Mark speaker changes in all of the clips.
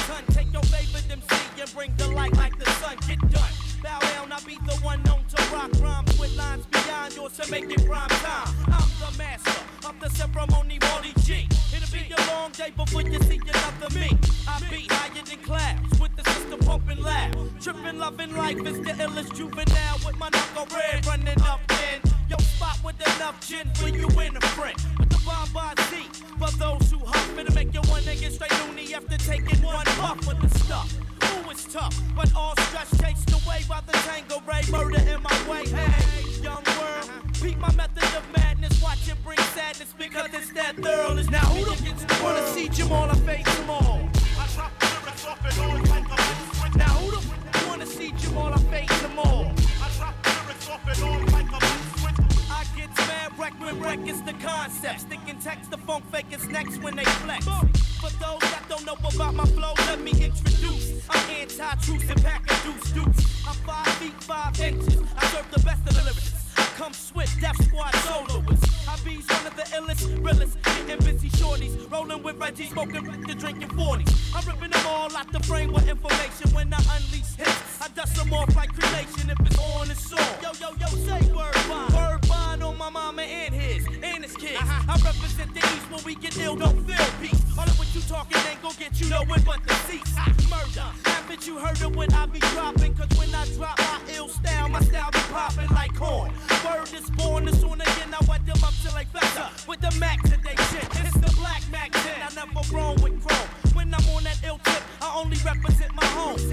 Speaker 1: ton. Take your favorite MC and bring the light like the sun. Get done. Bow down, I be the one known to rock rhymes with lines beyond yours to make it prime time. I'm the master of the ceremony, Marty G. It'll be a long day before you see another me. I be higher than clouds with the system pumping loud. Tripping, loving life is the illest juvenile with my knuckle red running up in your spot with enough gin for you and a friend. With the bomb by seat for those who huff. It'll make you one nigga straight loony after taking one puff with the stuff. Ooh, it's tough, but all stress chased away by the tango ray. Murder in my way, hey, young world. Beat my method of madness, watch it bring sadness because it's that thorough. Now who the wanna see Jamal? I face them all. I drop lyrics off and on like a switch. Now who the wanna see Jamal? I face them all. I drop lyrics off and on like a switch. I get mad wreck when wreck is the concept. Sticking text the funk fakers next when they flex. For those that don't know about my flow, let me introduce. I'm anti-truth and pack a deuce. I'm 5 feet 5 inches. I serve the best of the lyrics. Come swift, Death Squad soloists. I be one of the illest, realest, getting busy shorties. Rolling with Reggie, smoking to drinking 40s. I'm ripping them all out the frame with information. When I unleash hits, I dust them off like cremation. If it's on, it's on. Yo, say word bond. Word bond on my mama and his kids. I represent the East when we get ill, don't feel peace. All of what you talking ain't gon' get you nowhere but the seats. Murder, haven't you heard of what I be dropping? Cause when I drop my ill style, my style be popping like corn. Word is born, as soon again I wet them up till they fester. With the Mac today shit, it's the Black Mac 10. I never roam with chrome. When I'm on that ill tip, I only represent my home. It's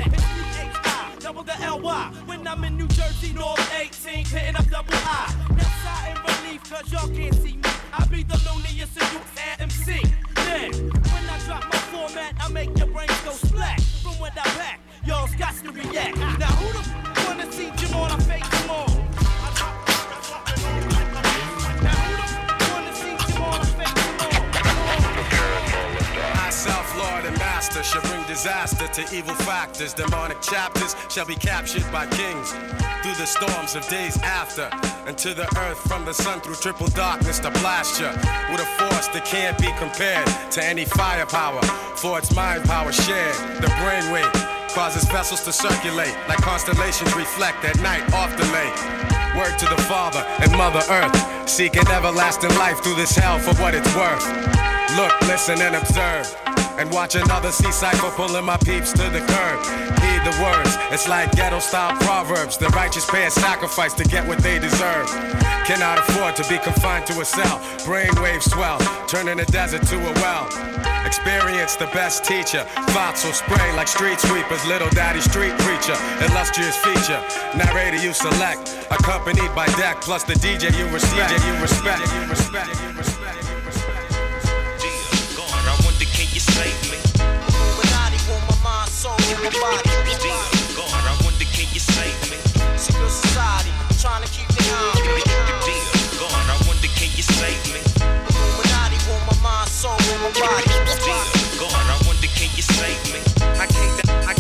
Speaker 1: H-I, double the L-Y. When I'm in New Jersey, North 18, hitting up double I. Now sigh in relief, cause y'all can't see me. I be the loneliest of you and MC. Then, when I drop my format, I make your brains go splat. From what I pack, y'all's got to react. Now who the wanna see Jamal? I face them all.
Speaker 2: Lord and master shall bring disaster to evil factors. Demonic chapters shall be captured by kings through the storms of days after, and to the earth from the sun through triple darkness to blast ya with a force that can't be compared to any firepower, for its mind power shared. The brainwave causes vessels to circulate like constellations reflect at night off the lake. Word to the Father and Mother Earth, seeking everlasting life through this hell for what it's worth. Look, listen, and observe, and watch another C-cypher pulling my peeps to the curb. Heed the words, it's like ghetto-style proverbs. The righteous pay a sacrifice to get what they deserve. Cannot afford to be confined to a cell. Brainwaves swell, turning the desert to a well. Experience the best teacher. Thoughts will spray like street sweepers. Little daddy street preacher, illustrious feature. Narrator you select, accompanied by deck, plus the DJ you respect.
Speaker 3: Save me. Illuminati want my mind, soul, and my body. God, I wonder, can you save me? Secret society, trying to keep me on. God, I wonder, can you save me? Illuminati want my mind, soul, and my body. God, I wonder, can you save me? I can't.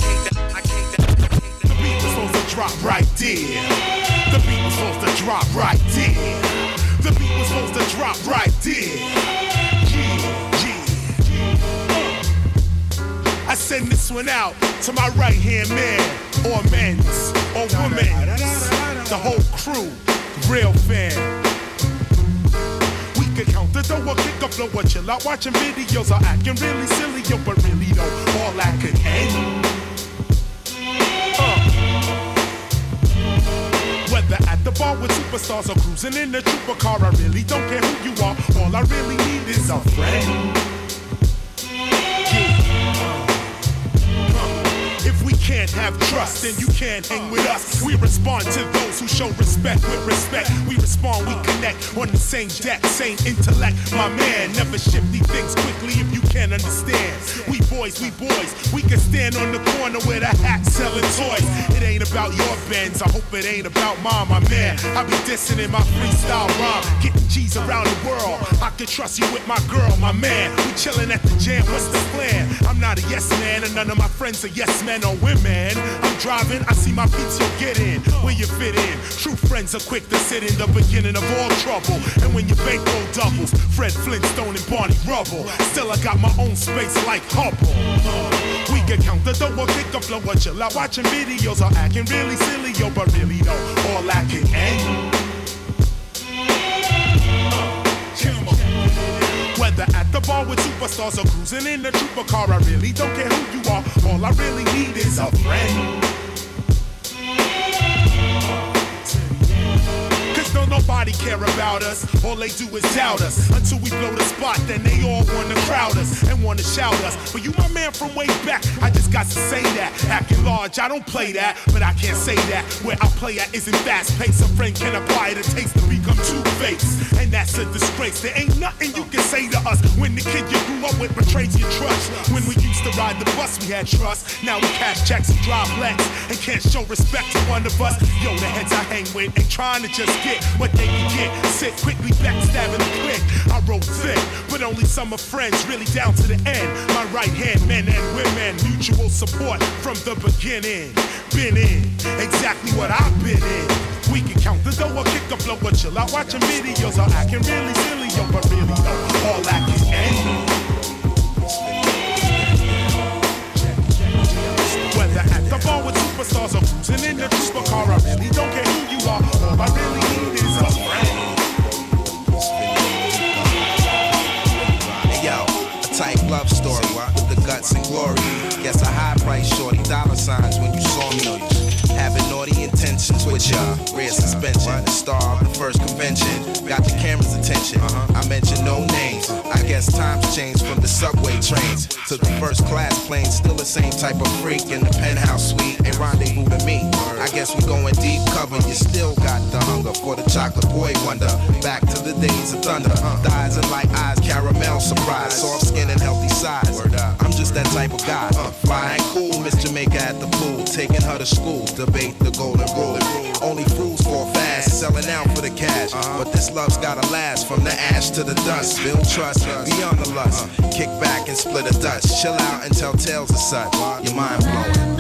Speaker 4: The beat was supposed to drop right there. The beat was supposed to drop right there. The beat was supposed to drop right there. I send this one out to my right-hand man, or men's, or women's, the whole crew, real fan. We could count the dough or kick a flow or chill out watching videos or acting really silly, yo, but really though, all that could end. Whether at the bar with superstars or cruising in the trooper car, I really don't care who you are, all I really need is a friend. Can't have trust, then you can't hang with us. We respond to those who show respect with respect. We respond, we connect on the same deck, same intellect. My man, never shift these things quickly if you can't understand. We boys, we can stand on the corner with a hat selling toys. It ain't about your Benz, I hope it ain't about mine, my man. I be dissing in my freestyle rhyme, getting G's around the world. I can trust you with my girl, my man. We chilling at the jam, what's the plan? I'm not a yes man, and none of my friends are yes men or women. I'm driving, I see my peeps, you'll get in where you fit in. True friends are quick to sit in the beginning of all trouble. And when your bankroll doubles, Fred Flintstone and Barney Rubble. Still I got my own space like Hubble. We can count the door, kick a flow, or chill out watching videos or acting really silly, yo, but really though, all I can end. Whether at the bar with superstars or cruising in a trooper car, I really don't care who you are. All I really need is a friend. Don't nobody care about us, all they do is doubt us. Until we blow the spot, then they all wanna crowd us and wanna shout us. But you my man from way back, I just got to say that. Acting large, I don't play that, but I can't say that. Where I play at isn't fast paced. A friend can apply the taste to become two-faced, and that's a disgrace. There ain't nothing you can say to us. When the kid you grew up with betrays your trust. When we used to ride the bus, we had trust. Now we cash checks and drive Lex and can't show respect to one of us. Yo, the heads I hang with ain't trying to just get what they can get. Sit quickly, backstabbing the click. I roll thick, but only some of friends, really down to the end. My right hand, men and women, mutual support from the beginning. Been in exactly what I've been in. We can count the dough or kick a flow or chill out watching videos or acting really silly, yo, but really though, all I can end. Whether at the bar with superstars or cruising in the trooper car, I really don't care who you are. All I really need is a friend.
Speaker 5: Hey, yo, a tight love story with the guts and glory. Guess a high price shorty, dollar signs when you saw me. Having naughty intentions with ya, rear suspension, the star of the first convention. Got the camera's attention, I mentioned no names. I guess times changed from the subway trains to the first class plane. Still the same type of freak in the penthouse suite. A rendezvous to me, I guess we going deep cover. You still got the hunger for the chocolate boy wonder. Back to the days of thunder, thighs and light eyes, caramel surprise. Soft skin and healthy size, I'm just that type of guy. Fly and cool, Miss Jamaica at the pool. Taking her to school, debate the golden rule. Only fools fall fast, selling out for the cash. But this love's gotta last, from the ash to the dust. Build trust, beyond the lust. Kick back and split a dust. Chill out and tell tales of such. You're mind blowing.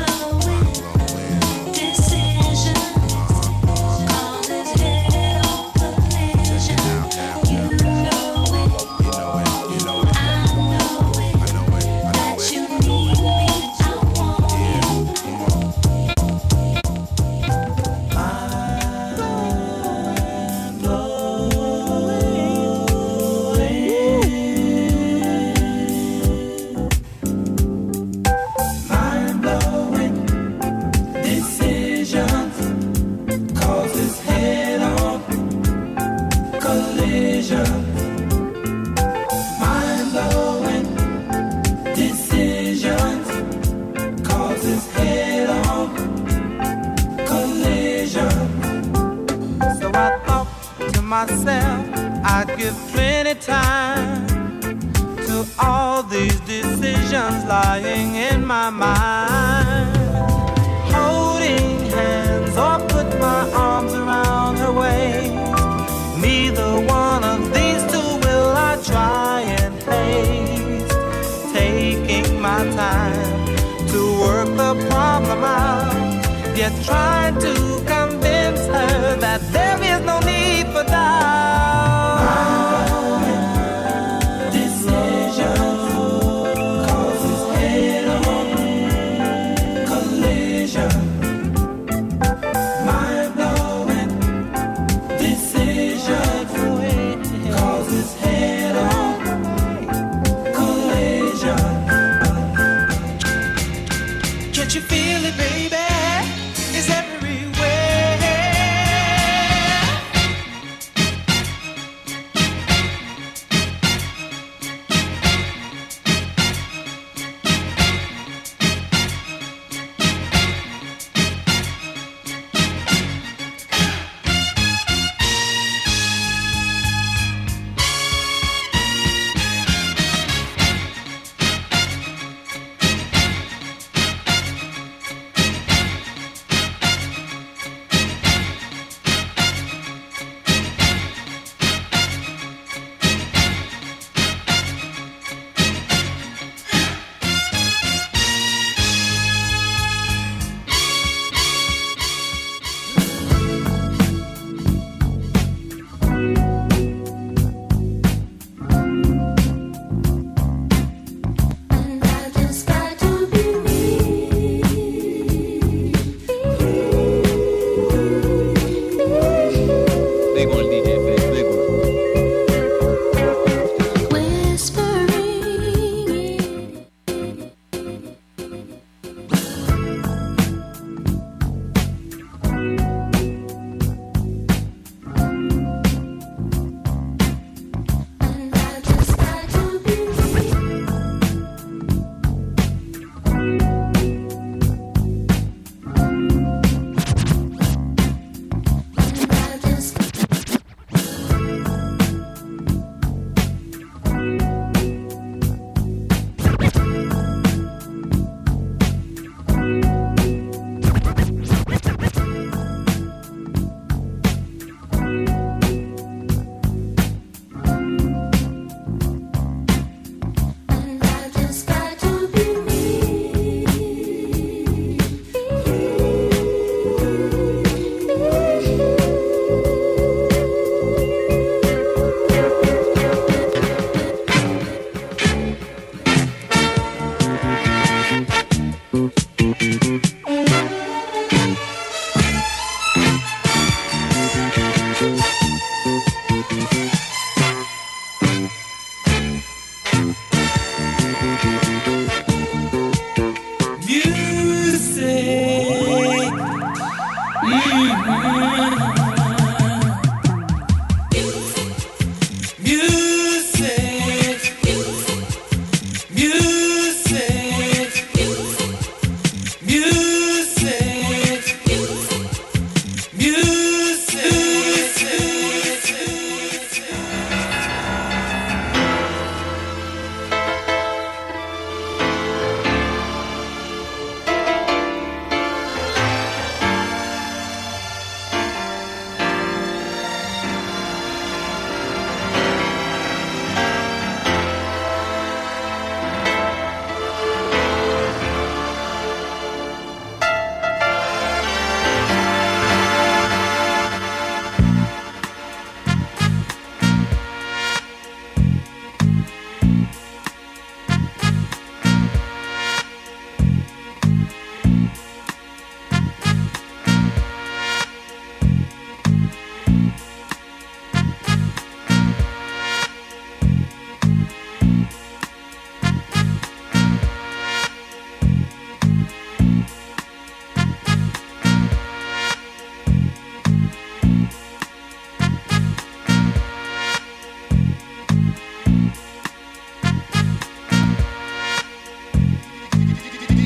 Speaker 1: Myself, I'd give plenty time to all these decisions lying in my mind. Holding hands or put my arms around her waist. Neither one of these two will I try and haste. Taking my time to work the problem out, yet trying to convince her that there is no need for doubt.
Speaker 6: Can't you feel it, baby? It's everywhere.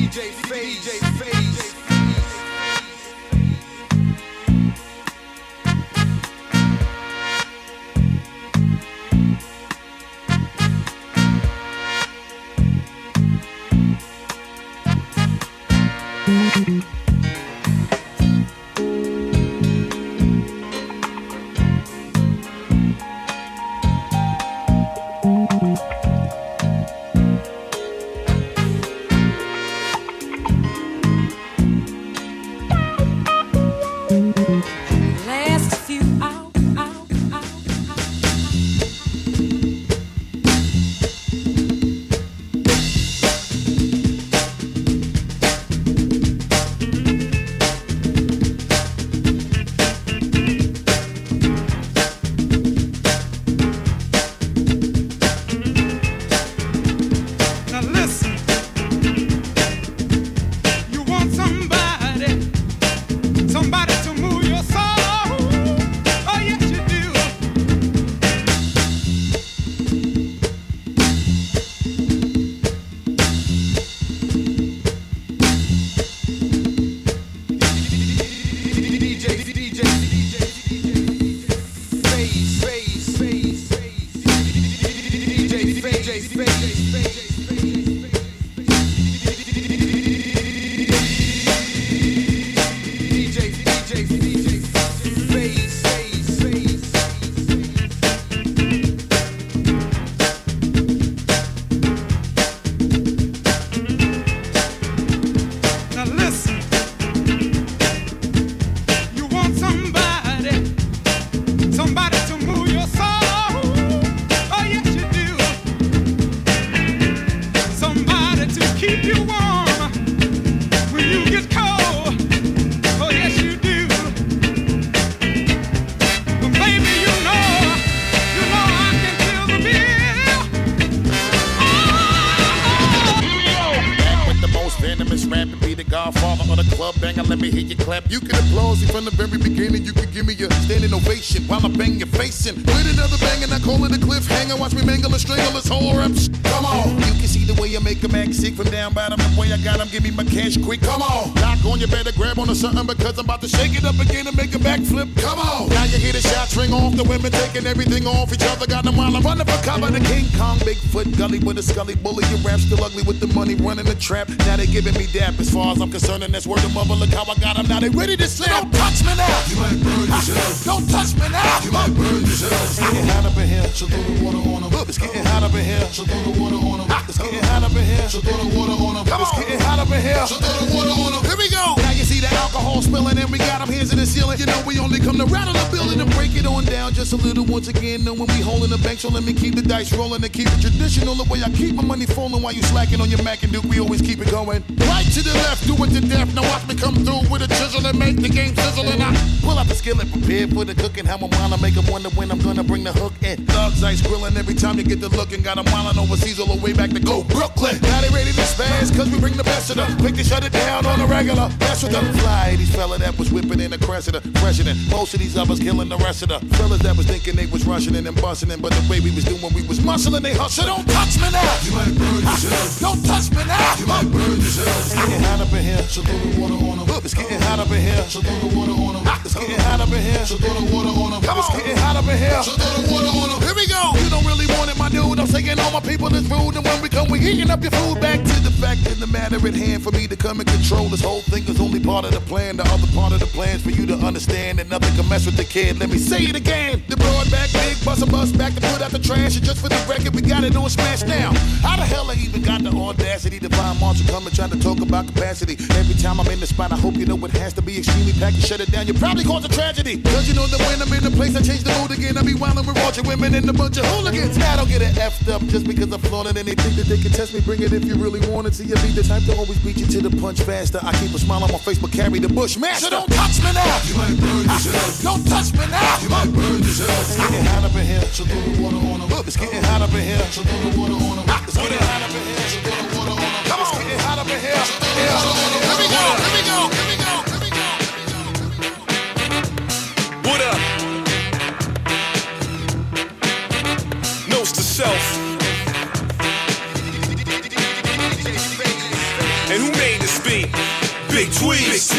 Speaker 5: DJ Phase.
Speaker 7: You can applaud me from the very beginning. You can give me a standing ovation while I bang your face in. With another bang and I call it a cliffhanger. Watch me mangle and strangle this whole rap. Come on. You can see the way I make a act sick from down bottom. The way I got him, give me my cash quick. Come on. Lock on, you better grab onto something because I'm about to shake it up again and make a backflip. Come on. Now you hear the shots ring off. The women taking everything off each other. Got them while I'm running for cover. The King Kong, Bigfoot, gully with a scully bully. Your rap still ugly with the money running the trap. Now they giving me dap. As far as I'm concerned, and that's word of mother. Look how I got them. Now they ready to slap. Don't touch me now. You might burn yourself. Don't touch me now. You might burn yourself. It's getting hot up in here. So throw the water on them. It's getting hot up in here. So throw the water on them. It's getting hot up in here. So throw the water on them. It's getting hot up in here. So throw the water on them. Here we go. Now you see the alcohol spilling and we got them hands in the ceiling. You know we only come to rattle the building and break it on down just a little once again. Knowing we holding the bank, so let me keep the dice rolling and keep it traditional. The way I keep my money falling while you slacking on your Mac and Duke, we always keep it going. Right to the left, do it to death. Now watch me come through with a chisel and make the game sizzle. And I pull out the skillet, prepared for the cooking. How I'm while I make them wonder when I'm gonna bring the hook in. Thugs ice grilling every time you get the look and got them wildin' overseas all the way back to go Brooklyn. Now they ready to spaz cause we bring the best of them. Quick to shut it down on a regular. That's with the fly. These fella that was whipping in the Cressida, freshening. Most of these others killing the rest of the fellas that was thinking they was rushing in and busting in. But the way we was doing, we was muscling, they hustle. Don't touch me now. You might burn yourself. Don't touch me now. You might burn yourself. It's getting hot up in here. So throw the water on them. It's getting hot up in here. So throw the water on them. It's getting hot up in here. So throw the water on them. It's getting hot up in here. So throw the water on them. Here we go. You don't really want it, my dude. I'm saying all my people is rude. And when we come, we heating up your food. Back to the fact in the matter at hand for me to come and control this whole thing is only part of the plan. The other part of the plan is for you to understand that nothing can mess with the kid. Let me say it again. The broad back, big bus back to put out the trash. And just for the record, we got it on smash now. How the hell I even got the audacity to find Marshall come and try to talk about capacity? Every time I'm in the spot, I hope you know it has to be extremely packed. You shut it down, you probably cause a tragedy. Cause you know that when I'm in the place, I change the mood again. I be wildin' with watching women and a bunch of hooligans. Now I don't get it effed up just because I'm flaunting and they think that they can test me. Bring it if you really want it. See, you be the type to always beat you to the punch faster. I keep a smile on my face, but carry the Bushmaster. So don't touch me now. You might burn yourself. Don't touch me now. You might burn yourself. It's getting hot up in here. So throw the water on them. It's getting hot up in here. So throw the water on them. It's getting hot up in here. So throw the water on them. Come on. It's getting hot up in here. Here we go. Here we go. Here we go. Here we go.
Speaker 2: What up? Notes to self. And who made this?
Speaker 8: speed. Big tweets.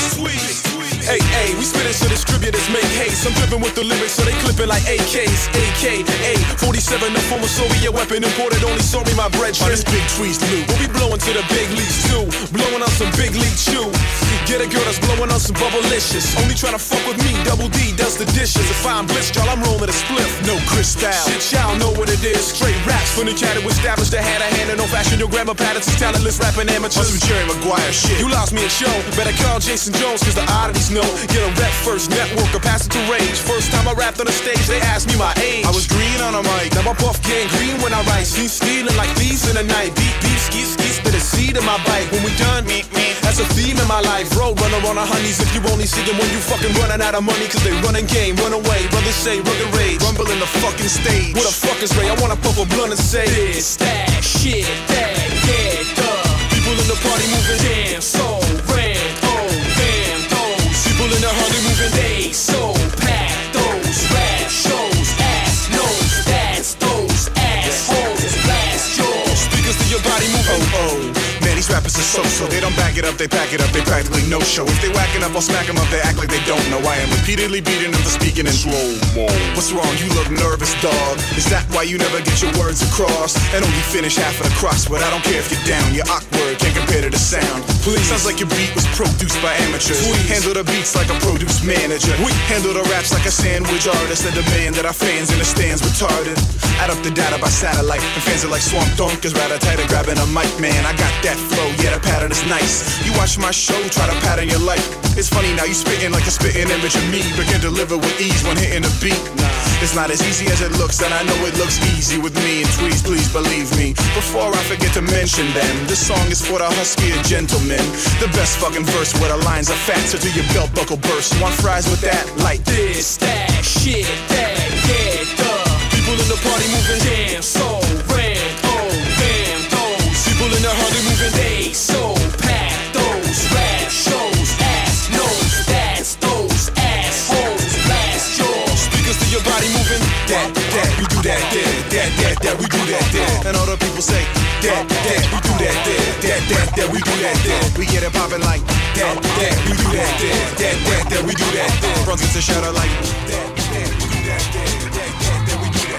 Speaker 8: Hey, we spittin' so distributors make haste. I'm drippin' with the lyrics so they clippin' like AKs. AKA 47, a former Soviet weapon imported. Only sorry my bread. Oh, this Big Tweez loot. We'll be blowin' to the big leagues too. Blowin' on some big league chew. Get a girl that's blowin' on some bubblicious. Only tryna fuck with me. Double D does the dishes. If I'm blitzed, y'all, I'm rollin' a spliff. No crystal. Shit, y'all know what it is. Straight raps from the cat who established that had a hand in no fashion. Your grandma Patterns is talentless rapping amateurs.
Speaker 7: Some Jerry Maguire shit.
Speaker 8: You lost me a show. Better call Jason Jones, cause the oddities know. Get a rep first, network, or pass it to rage. First time I rapped on the stage, they asked me my age.
Speaker 7: I was green on a mic.
Speaker 8: Now my buff gang green when I write. See stealing like thieves in the night. Beef, skis, to the seed in my bike. When we done, that's a theme in my life. Road runner on the honeys. If you only see them when you fucking running out of money, cause they running game, run away. Brothers say rugged rage.
Speaker 7: Rumble in the fucking stage.
Speaker 8: What the fuck is Ray? I wanna puff a blunt and say this, that, shit, that, yeah, duh. People in the party moving, damn, so ran, oh, damn, those. People in the Harley moving, they so packed. Those rap shows, ass nose, that's those assholes. Blast your speakers to your body moving.
Speaker 7: Oh. Man, these rappers are so-so. They don't back it up, they pack it up, they practically no show. If they whacking up, I'll smack them up, they act like they don't know. I am repeatedly beating them for speaking in slow-mo. What's wrong? You look nervous, dog. Is that why you never get your words across? And only finish half of the cross, but I don't care if you're down. You're awkward, can't compare to the sound. Please. Sounds like your beat was produced by amateurs.
Speaker 8: Please.
Speaker 7: Handle the beats like a produce manager. We handle the raps like a sandwich artist. The demand that our fans in the stands retarded. Add up the data by satellite, and fans are like swamp donkers, rather tight at grabbing a mic, man. I got that flow, yeah, the pattern is nice. You watch my show, try to pattern your life. It's funny now, you spitting like a spitting image of me, but can deliver with ease when hitting a beat. It's not as easy as it looks, and I know it looks easy with me and Tweez, please believe me. Before I forget to mention them, this song is for the huskier gentlemen. The best fucking verse where the lines are fat, so do your belt buckle burst. You want fries with that? Like
Speaker 8: this, that, shit, that, yeah, duh. People in the party moving, damn, so ran, oh, damn, those. People in the Harley moving, they so packed. Those rap shows, ass nose, that's those assholes. Blast your speakers to your body moving.
Speaker 7: That, we do that, that, we do that. And all the people say, that, we do that, that, we do that. We get it poppin' like that, we do that, that, we do that. Bronx gets a shout out like that, we do that, that, we do that.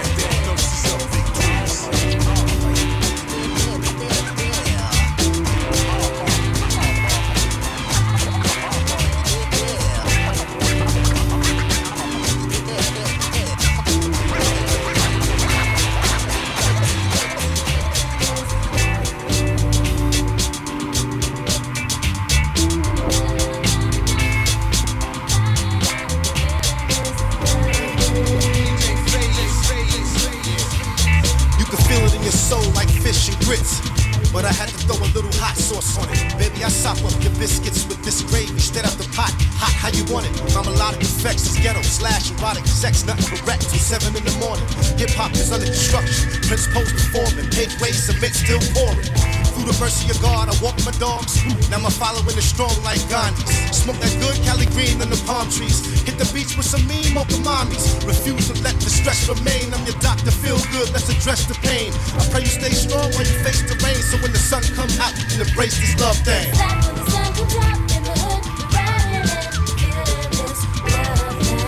Speaker 9: But I had to throw a little hot sauce on it. Baby, I sop up your biscuits with this gravy straight out the pot. Hot how you want it. Melodic effects is ghetto slash erotic sex. Nothing but rap till 7 in the morning. Hip hop is under construction. Prince Post performing. Page way cement still pouring. Through the mercy of God, I walk my dogs. Now my following is strong like Gandhi's. Smoke that good Cali green in the palm trees. Hit the beach with some mean mocha mommies. Refuse to let the stress remain. I'm your doctor, feel good, let's address the pain. I pray you stay strong while you face the rain. So when the sun come out, you can embrace this love thing.
Speaker 10: When the sun comes out in the hood, we're riding it, feeling this love thing.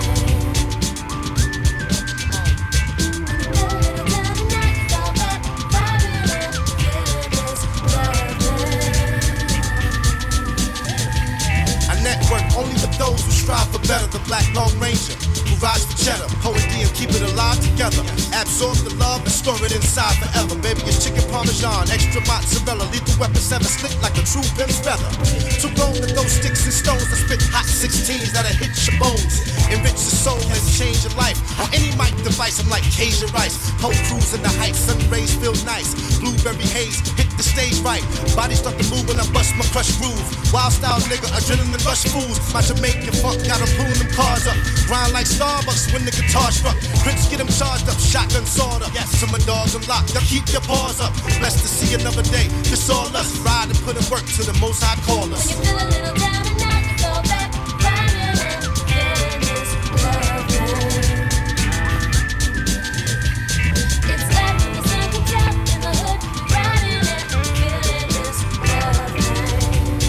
Speaker 9: Network only for those who strive for better. The Black Long Ranger who rides for cheddar. Poet D and keep it alive together. Absorb the love and store it inside forever. Baby, it's chicken parmesan, extra mozzarella. Lethal weapon 7 slick like a true pimp's feather. Too long to throw sticks and stones that spit hot 16s that'll hit your bones. Enrich your soul and change your life. On any mic device, I'm like Cajun rice. Whole cruise in the heights, sun rays feel nice. Blueberry haze, hit the stage right. Body start to move when I bust my crush groove. Wild style nigga, adrenaline rush fools. My Jamaican funk got them pulling them cars up. Grind like Starbucks when the guitar struck. Prince get them charged up, shotgun sawed up. Yes, some of dogs unlocked, now keep your paws up. Blessed to see another day, this all us. Ride and put in work to the most high call us.
Speaker 10: When you feel a little down and out, you go back, riding it, feeling this love thing. It's like when the sun comes out in the hood, riding it, feeling this love thing.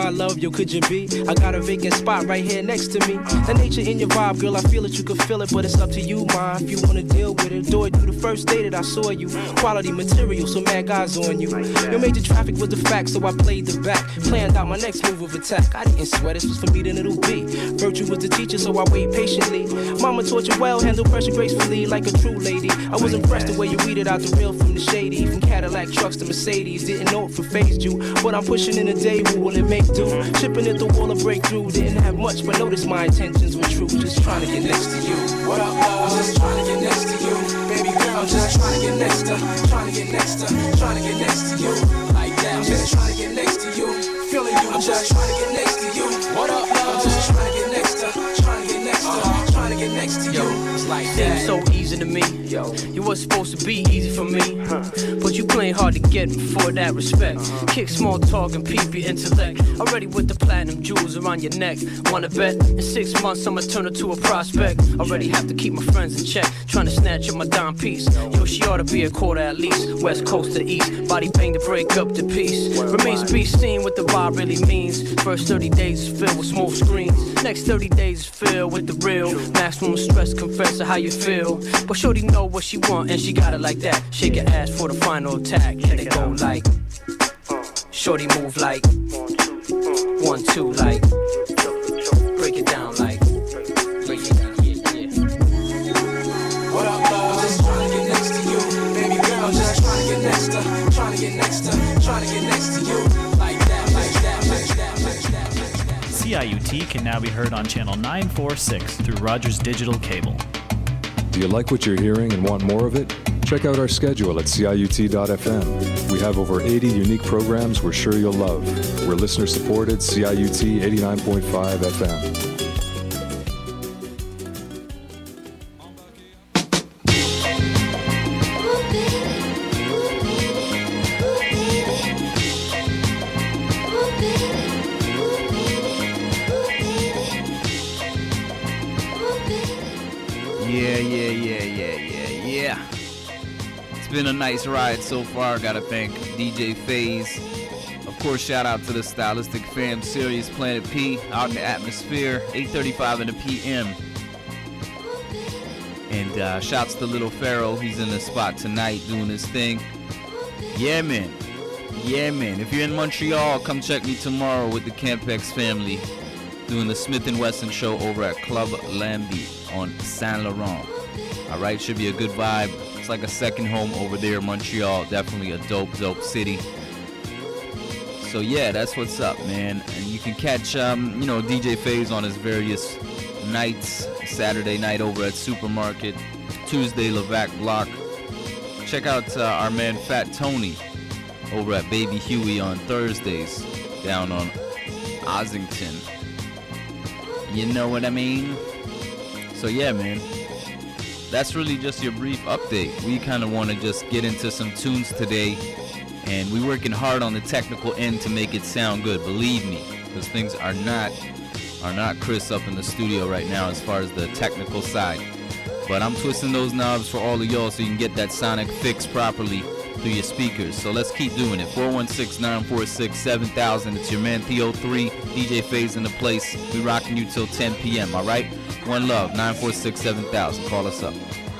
Speaker 11: my love, yo, could you be? I got a vacant spot right here next to me. The nature in your vibe, girl, I feel it, you can feel it, but it's up to you, ma. If you wanna deal with it, do it through the first day that I saw you. Quality material, so mad guys on you. Your major traffic was the fact, so I played the back. Planned out my next move of attack. I didn't sweat, this was for me, then it'll be. Virtue was the teacher, so I wait patiently. Mama taught you well, handle pressure gracefully like a true lady. I was impressed the way you weeded out the real from the shady. From Cadillac trucks to Mercedes, didn't know it for phased you. But I'm pushing in a day, who will it make do? Shipping it the wall of breakthrough, didn't have much, but notice my intentions were true. Just trying to get next to you. What up, love? Just trying to get next to you. Baby girl, just trying to get next to, trying to get next to, trying to get next to you. Like that, I'm just trying to get next to you. Feeling you, I'm just trying to get next to you. What up, love? Just trying to get next to, trying to get next to, trying to get next to you. It's like that. So easy to me. Yo, you was supposed to be easy for me, but you playing hard to get for that respect. Kick small talk and peep your intellect. Already with the platinum jewels around your neck. Wanna bet in 6 months I'ma turn her to a prospect. Already have to keep my friends in check. Trying to snatch up my dime piece. Yo, she ought to be a quarter at least. West coast to east, body bang to break up the piece. Remains to be seen what the vibe really means. First 30 days is filled with smoke screens. Next 30 days is filled with the real. Maximum stress, confess to how you feel. But shorty know what she want and she got it like that. Shake your ass for the final attack. And it go like, shorty move like 1, 2 like, break it down like, break it down, yeah. What up, love? Just trying to get next to you. Baby girl, just trying to get next to, trying to get next to, trying to get next to you. Like that, like that, like that, like that, like that.
Speaker 12: CIUT can now be heard on channel 946 through Rogers Digital Cable.
Speaker 13: Do you like what you're hearing and want more of it? Check out our schedule at CIUT.FM. We have over 80 unique programs we're sure you'll love. We're listener-supported CIUT 89.5 FM.
Speaker 14: It's been a nice ride so far. Gotta thank DJ FaZe. Of course, shout out to the Stylistic Fam series, Planet P, out in the atmosphere, 8:35 in the PM. And shouts to Little Pharaoh. He's in the spot tonight doing his thing. Yeah, man. Yeah, man. If you're in Montreal, come check me tomorrow with the Campex family doing the Smith & Wesson show over at Club Lambie on Saint Laurent. All right, should be a good vibe. It's like a second home over there in Montreal. Definitely a dope city. So yeah, that's what's up, man. And you can catch, DJ FaZe on his various nights. Saturday night over at Supermarket. Tuesday, Levac Block. Check out our man Fat Tony over at Baby Huey on Thursdays down on Ossington. You know what I mean? So yeah, man. That's really just your brief update. We kind of want to just get into some tunes today, and we're working hard on the technical end to make it sound good, believe me, because things are not crisp up in the studio right now as far as the technical side. But I'm twisting those knobs for all of y'all so you can get that sonic fix properly through your speakers. So let's keep doing it. 416-946-7000. It's your man Theo3, DJ FaZe in the place. We rocking you till 10 p.m., all right? One love, 946-7000. Call us up.